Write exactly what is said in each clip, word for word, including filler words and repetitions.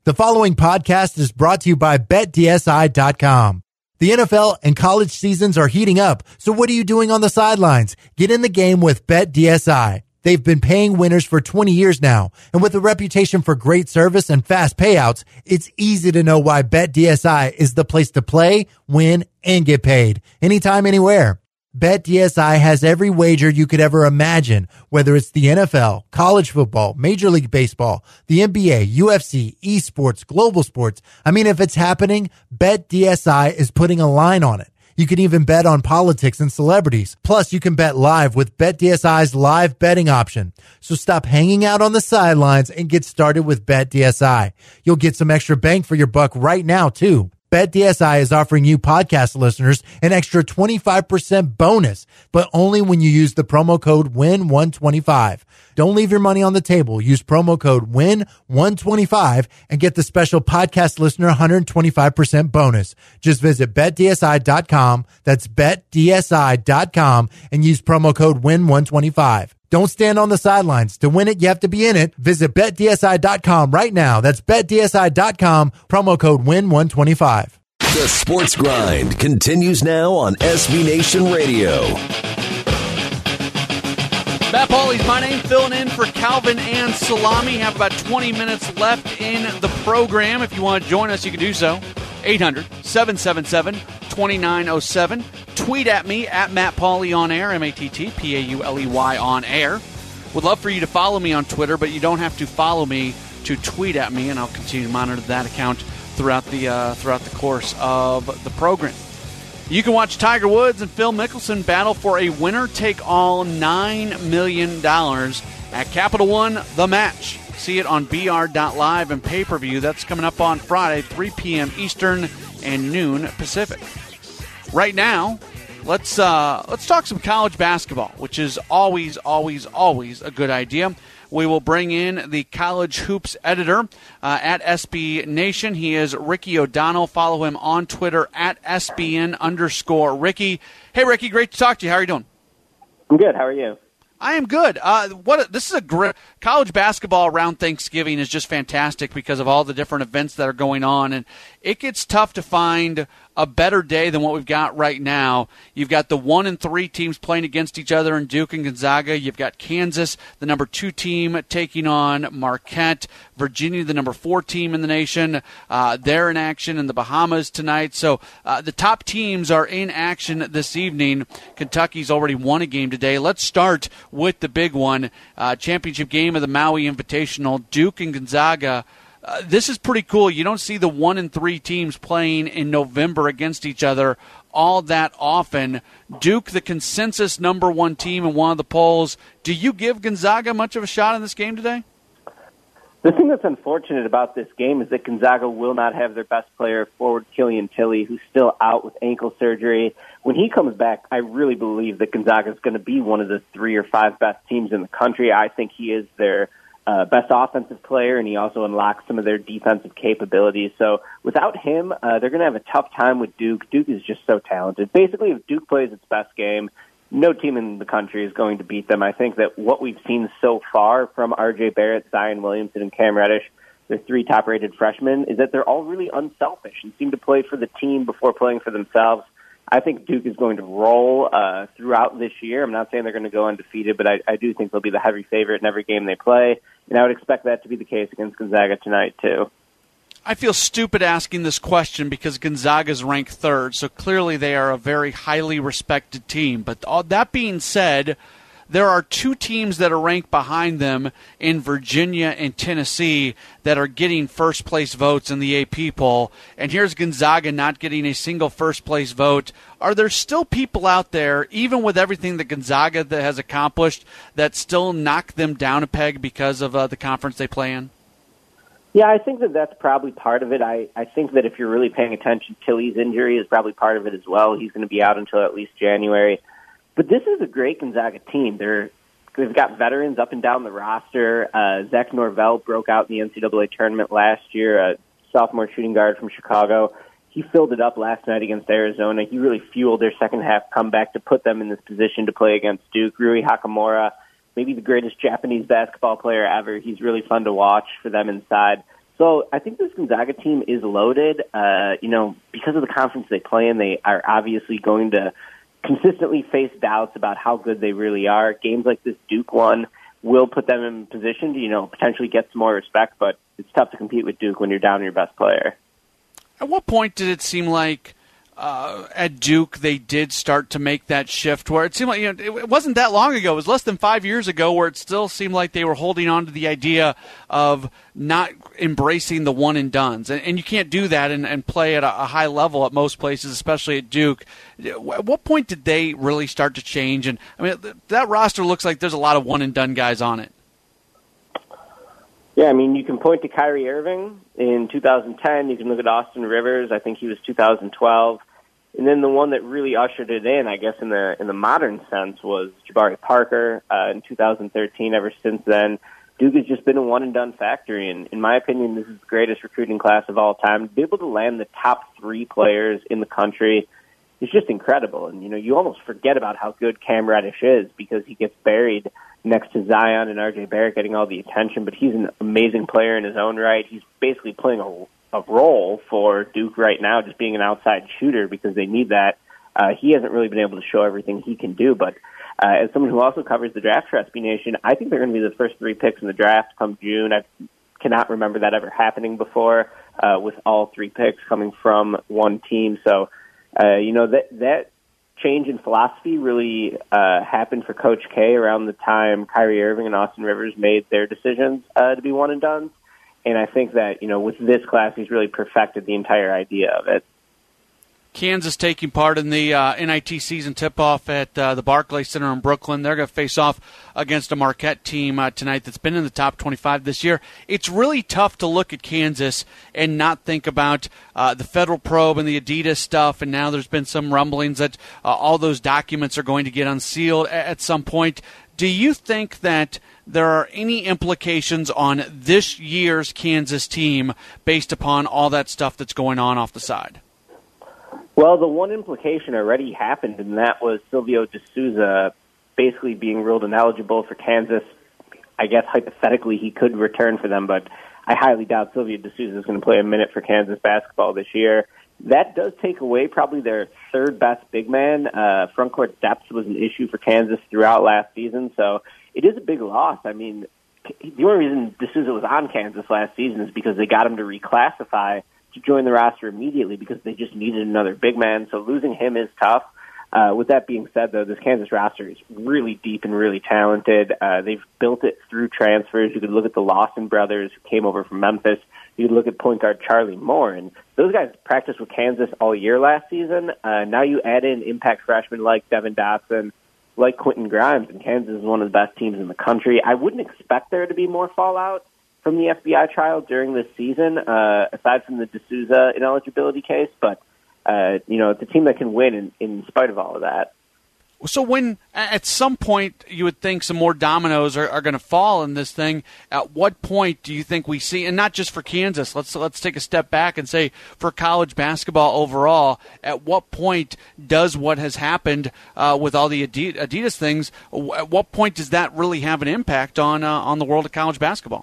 The following podcast is brought to you by Bet D S I dot com. The N F L and college seasons are heating up, so what are you doing on the sidelines? Get in the game with Bet D S I. They've been paying winners for twenty years now, and with a reputation for great service and fast payouts, it's easy to know why Bet D S I is the place to play, win, and get paid. Anytime, anywhere. Bet D S I has every wager you could ever imagine, whether it's the N F L, college football, Major League Baseball, the N B A, U F C, esports, global sports. I mean, if it's happening, Bet D S I is putting a line on it. You can even bet on politics and celebrities. Plus, you can bet live with Bet D S I's live betting option. So stop hanging out on the sidelines and get started with Bet D S I. You'll get some extra bang for your buck right now, too. Bet D S I is offering you podcast listeners an extra twenty-five percent bonus, but only when you use the promo code W I N one twenty-five. Don't leave your money on the table. Use promo code W I N one twenty-five and get the special podcast listener one hundred twenty-five percent bonus. Just visit Bet D S I dot com. That's Bet D S I dot com and use promo code W I N one twenty-five. Don't stand on the sidelines. To win it, you have to be in it. Visit Bet D S I dot com right now. That's Bet D S I dot com, promo code W I N one twenty-five. The Sports Grind continues now on S B Nation Radio. Matt Pauley's my name, filling in for Calvin and Salami. Have about twenty minutes left in the program. If you want to join us, you can do so. eight hundred, seven seven seven, two nine zero seven. Tweet at me, at Matt Pauley on air, M A T T P A U L E Y on air. Would love for you to follow me on Twitter, but you don't have to follow me to tweet at me, and I'll continue to monitor that account throughout the uh, throughout the course of the program. You can watch Tiger Woods and Phil Mickelson battle for a winner-take-all nine million dollars at Capital One The Match. See it on B R dot live and pay-per-view. That's coming up on Friday, three p.m. Eastern and noon Pacific. Right now, let's uh, let's talk some college basketball, which is always, always, always a good idea. We will bring in the college hoops editor uh, at S B Nation. He is Ricky O'Donnell. Follow him on Twitter at S B N underscore Ricky. Hey, Ricky, great to talk to you. How are you doing? I'm good. How are you? I am good. Uh, what a, this is a great college basketball around Thanksgiving is just fantastic because of all the different events that are going on, and it gets tough to find a better day than what we've got right now. You've got the one and three teams playing against each other in Duke and Gonzaga. You've got Kansas, the number two team, taking on Marquette. Virginia, the number four team in the nation. Uh, they're in action in the Bahamas tonight. So uh, the top teams are in action this evening. Kentucky's already won a game today. Let's start with the big one. Uh, championship game of the Maui Invitational, Duke and Gonzaga. Uh, this is pretty cool. You don't see the one and three teams playing in November against each other all that often. Duke, the consensus number one team in one of the polls. Do you give Gonzaga much of a shot in this game today? The thing that's unfortunate about this game is that Gonzaga will not have their best player forward, Killian Tilly, who's still out with ankle surgery. When he comes back, I really believe that Gonzaga is going to be one of the three or five best teams in the country. I think he is their Uh, best offensive player, and he also unlocks some of their defensive capabilities. So without him, uh, they're going to have a tough time with Duke. Duke is just so talented. Basically, if Duke plays its best game, no team in the country is going to beat them. I think that what we've seen so far from R J Barrett, Zion Williamson, and Cam Reddish, their three top-rated freshmen, is that they're all really unselfish and seem to play for the team before playing for themselves. I think Duke is going to roll uh, throughout this year. I'm not saying they're going to go undefeated, but I, I do think they'll be the heavy favorite in every game they play, and I would expect that to be the case against Gonzaga tonight, too. I feel stupid asking this question because Gonzaga's ranked third, so clearly they are a very highly respected team. But all that being said, there are two teams that are ranked behind them in Virginia and Tennessee that are getting first-place votes in the A P poll, and here's Gonzaga not getting a single first-place vote. Are there still people out there, even with everything that Gonzaga that has accomplished, that still knock them down a peg because of uh, the conference they play in? Yeah, I think that that's probably part of it. I, I think that if you're really paying attention, Tilly's injury is probably part of it as well. He's going to be out until at least January. But this is a great Gonzaga team. They're, they've got veterans up and down the roster. Uh, Zach Norvell broke out in the N C double A tournament last year, a sophomore shooting guard from Chicago. He filled it up last night against Arizona. He really fueled their second-half comeback to put them in this position to play against Duke. Rui Hakamura, maybe the greatest Japanese basketball player ever. He's really fun to watch for them inside. So I think this Gonzaga team is loaded. Uh, you know, because of the conference they play in, they are obviously going to consistently face doubts about how good they really are. Games like this Duke one will put them in position to, you know, potentially get some more respect, but it's tough to compete with Duke when you're down your best player. At what point did it seem like uh, at Duke they did start to make that shift where it seemed like, you know, it wasn't that long ago, it was less than five years ago where it still seemed like they were holding on to the idea of not embracing the one and dones. And, and you can't do that and, and play at a, a high level at most places, especially at Duke. At what point did they really start to change? And I mean, that roster looks like there's a lot of one and done guys on it. Yeah, I mean, you can point to Kyrie Irving in two thousand ten. You can look at Austin Rivers. I think he was two thousand twelve. And then the one that really ushered it in, I guess, in the in the modern sense, was Jabari Parker uh, in two thousand thirteen. Ever since then, Duke has just been a one-and-done factory. And in my opinion, this is the greatest recruiting class of all time. To be able to land the top three players in the country is just incredible. And, you know, you almost forget about how good Cam Reddish is because he gets buried next to Zion and R J Barrett getting all the attention. But he's an amazing player in his own right. He's basically playing a a role for Duke right now, just being an outside shooter because they need that. Uh, he hasn't really been able to show everything he can do, but uh, as someone who also covers the draft for S B Nation, I think they're going to be the first three picks in the draft come June. I cannot remember that ever happening before uh, with all three picks coming from one team. So, uh, you know, that that change in philosophy really uh, happened for Coach K around the time Kyrie Irving and Austin Rivers made their decisions uh, to be one and done. And I think that, you know, with this class, he's really perfected the entire idea of it. Kansas taking part in the uh, N I T season tip-off at uh, the Barclays Center in Brooklyn. They're going to face off against a Marquette team uh, tonight that's been in the top twenty-five this year. It's really tough to look at Kansas and not think about uh, the federal probe and the Adidas stuff, and now there's been some rumblings that uh, all those documents are going to get unsealed at some point. Do you think that there are any implications on this year's Kansas team based upon all that stuff that's going on off the side? Well, the one implication already happened, and that was Silvio De Sousa basically being ruled ineligible for Kansas. I guess hypothetically he could return for them, but I highly doubt Silvio De Sousa is going to play a minute for Kansas basketball this year. That does take away probably their third best big man. Uh, front court depth was an issue for Kansas throughout last season, so it is a big loss. I mean, the only reason De Sousa was on Kansas last season is because they got him to reclassify to join the roster immediately because they just needed another big man. So losing him is tough. Uh, with that being said, though, this Kansas roster is really deep and really talented. Uh, they've built it through transfers. You could look at the Lawson brothers who came over from Memphis. You could look at point guard Charlie Moore, and those guys practiced with Kansas all year last season. Uh, now you add in impact freshmen like Devin Dotson, like Quentin Grimes, and Kansas is one of the best teams in the country. I wouldn't expect there to be more fallout from the F B I trial during this season, uh, aside from the De Sousa ineligibility case, but Uh, you know, it's a team that can win in, in spite of all of that. So when, at some point, you would think some more dominoes are, are going to fall in this thing, at what point do you think we see, and not just for Kansas, let's let's take a step back and say for college basketball overall, at what point does what has happened uh, with all the Adidas things, at what point does that really have an impact on uh, on the world of college basketball?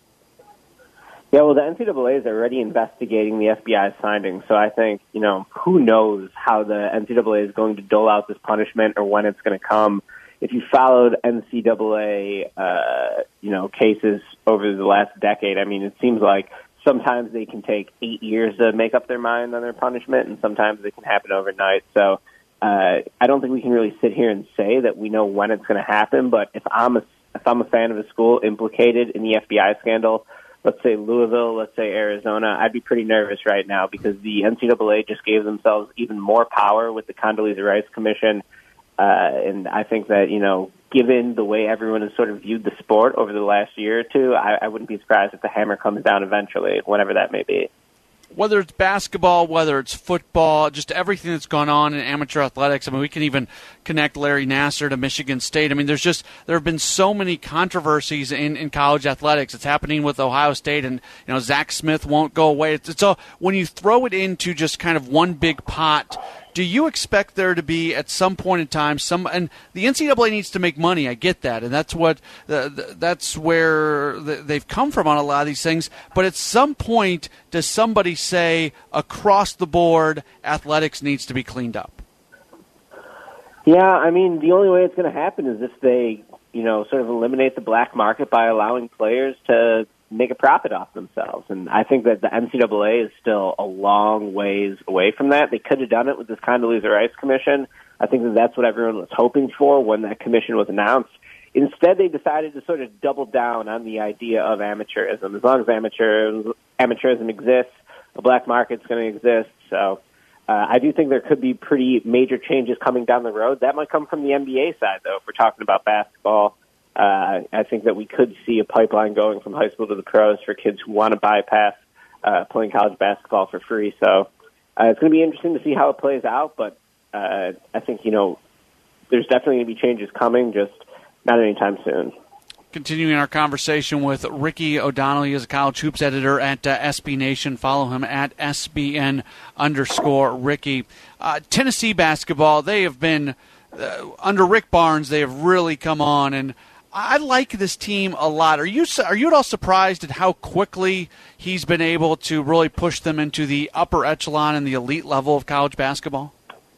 Yeah, well, the N C double A is already investigating the F B I's findings, so I think, you know, who knows how the N C double A is going to dole out this punishment or when it's going to come. If you followed N C double A, uh, you know, cases over the last decade, I mean, it seems like sometimes they can take eight years to make up their mind on their punishment, and sometimes it can happen overnight. So uh, I don't think we can really sit here and say that we know when it's going to happen, but if I'm a, if I'm a fan of a school implicated in the F B I scandal, let's say Louisville, let's say Arizona, I'd be pretty nervous right now because the N C double A just gave themselves even more power with the Condoleezza Rice Commission. Uh, and I think that, you know, given the way everyone has sort of viewed the sport over the last year or two, I, I wouldn't be surprised if the hammer comes down eventually, whenever that may be. Whether it's basketball, whether it's football, just everything that's gone on in amateur athletics. I mean, we can even connect Larry Nassar to Michigan State. I mean, there's just there have been so many controversies in, in college athletics. It's happening with Ohio State, and you know Zach Smith won't go away. It's, it's all when you throw it into just kind of one big pot. Do you expect there to be at some point in time some? And the N C double A needs to make money. I get that, and that's what uh, that's where they've come from on a lot of these things. But at some point, does somebody say across the board, athletics needs to be cleaned up? Yeah, I mean, the only way it's going to happen is if they, you know, sort of eliminate the black market by allowing players to make a profit off themselves. And I think that the N C double A is still a long ways away from that. They could have done it with this Condoleezza Rice Commission. I think that that's what everyone was hoping for when that commission was announced. Instead, they decided to sort of double down on the idea of amateurism. As long as amateur, amateurism exists, a black market's going to exist. So uh, I do think there could be pretty major changes coming down the road. That might come from the N B A side, though, if we're talking about basketball. Uh, I think that we could see a pipeline going from high school to the pros for kids who want to bypass uh, playing college basketball for free. So uh, it's going to be interesting to see how it plays out, but uh, I think, you know, there's definitely going to be changes coming, just not anytime soon. Continuing our conversation with Ricky O'Donnell. He is a college hoops editor at uh, S B Nation. Follow him at S B N underscore Ricky. Uh, Tennessee basketball, they have been, uh, under Rick Barnes, they have really come on, and I like this team a lot. Are you are you at all surprised at how quickly he's been able to really push them into the upper echelon and the elite level of college basketball?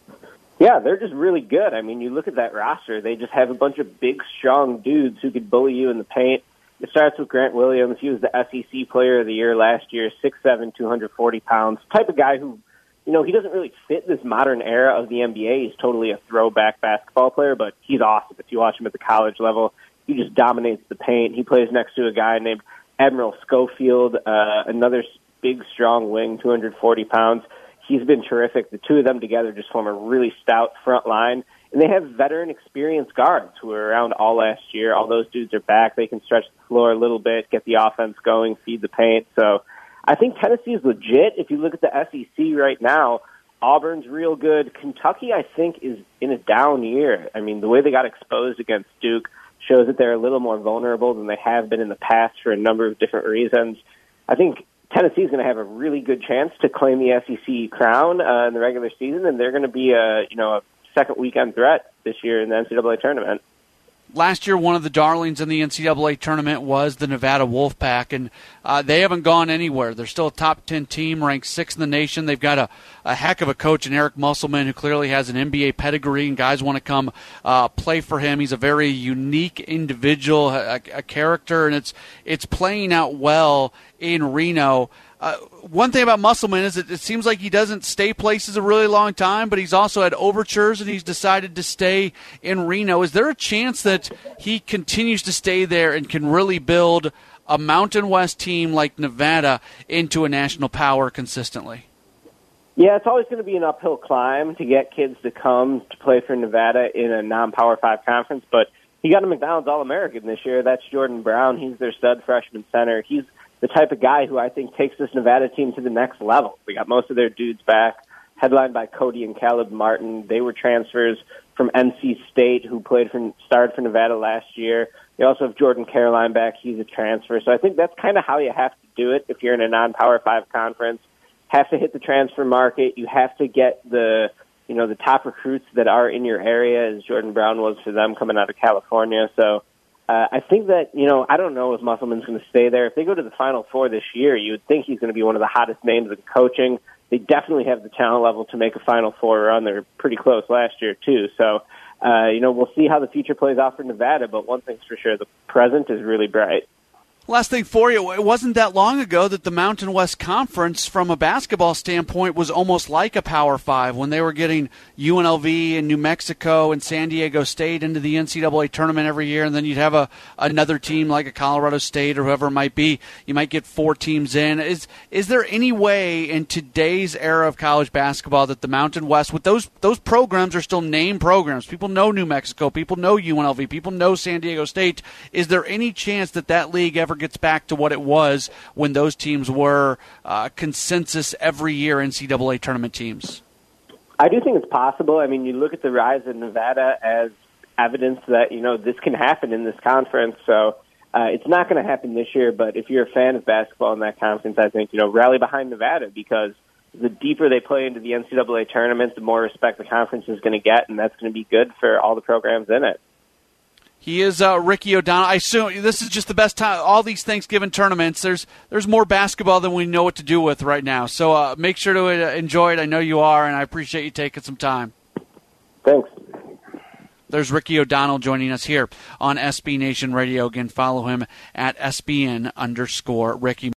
Yeah, they're just really good. I mean, you look at that roster, they just have a bunch of big, strong dudes who could bully you in the paint. It starts with Grant Williams. He was the S E C Player of the Year last year, six seven, two hundred forty pounds. Type of guy who, you know, he doesn't really fit this modern era of the N B A. He's totally a throwback basketball player, but he's awesome. If you watch him at the college level, he just dominates the paint. He plays next to a guy named Admiral Schofield, uh, another big, strong wing, two hundred forty pounds. He's been terrific. The two of them together just form a really stout front line. And they have veteran, experienced guards who were around all last year. All those dudes are back. They can stretch the floor a little bit, get the offense going, feed the paint. So I think Tennessee is legit. If you look at the S E C right now, Auburn's real good. Kentucky, I think, is in a down year. I mean, the way they got exposed against Duke shows that they're a little more vulnerable than they have been in the past for a number of different reasons. I think Tennessee's going to have a really good chance to claim the S E C crown uh, in the regular season, and they're going to be a you know a second weekend threat this year in the N C double A tournament. Last year, one of the darlings in the N C double A tournament was the Nevada Wolfpack, and uh, they haven't gone anywhere. They're still a top ten team, ranked sixth in the nation. They've got a, a heck of a coach in Eric Musselman, who clearly has an N B A pedigree, and guys want to come uh, play for him. He's a very unique individual, a, a character, and it's it's playing out well in Reno. Uh, one thing about Musselman is that it seems like he doesn't stay places a really long time, but he's also had overtures and he's decided to stay in Reno. Is there a chance that he continues to stay there and can really build a Mountain West team like Nevada into a national power consistently? Yeah, it's always going to be an uphill climb to get kids to come to play for Nevada in a non-Power five conference, but he got a McDonald's All-American this year. That's Jordan Brown. He's their stud freshman center. He's the type of guy who I think takes this Nevada team to the next level. We got most of their dudes back, headlined by Cody and Caleb Martin. They were transfers from N C State who played for, started for Nevada last year. They also have Jordan Caroline back. He's a transfer. So I think that's kind of how you have to do it if you're in a non-Power five conference. Have to hit the transfer market. You have to get the, you know, the top recruits that are in your area, as Jordan Brown was for them coming out of California. So Uh, I think that, you know, I don't know if Musselman's going to stay there. If they go to the Final Four this year, you would think he's going to be one of the hottest names in coaching. They definitely have the talent level to make a Final Four run. They were pretty close last year, too. So, uh, you know, we'll see how the future plays out for Nevada, but one thing's for sure, the present is really bright. Last thing for you, it wasn't that long ago that the Mountain West Conference, from a basketball standpoint, was almost like a Power Five when they were getting U N L V and New Mexico and San Diego State into the N C double A tournament every year, and then you'd have a another team like a Colorado State or whoever it might be. You might get four teams in. Is is there any way in today's era of college basketball that the Mountain West, with those those programs are still named programs, people know New Mexico, people know U N L V, people know San Diego State, is there any chance that that league ever gets back to what it was when those teams were uh, consensus every year N C double A tournament teams? I do think it's possible. I mean, you look at the rise of Nevada as evidence that, you know, this can happen in this conference. So uh, it's not going to happen this year, but if you're a fan of basketball in that conference, I think, you know, rally behind Nevada because the deeper they play into the N C double A tournament, the more respect the conference is going to get, and that's going to be good for all the programs in it. He is uh, Ricky O'Donnell. I assume this is just the best time. All these Thanksgiving tournaments, there's there's more basketball than we know what to do with right now. So uh, make sure to uh, enjoy it. I know you are, and I appreciate you taking some time. Thanks. There's Ricky O'Donnell joining us here on S B Nation Radio. Again, follow him at S B N underscore Ricky.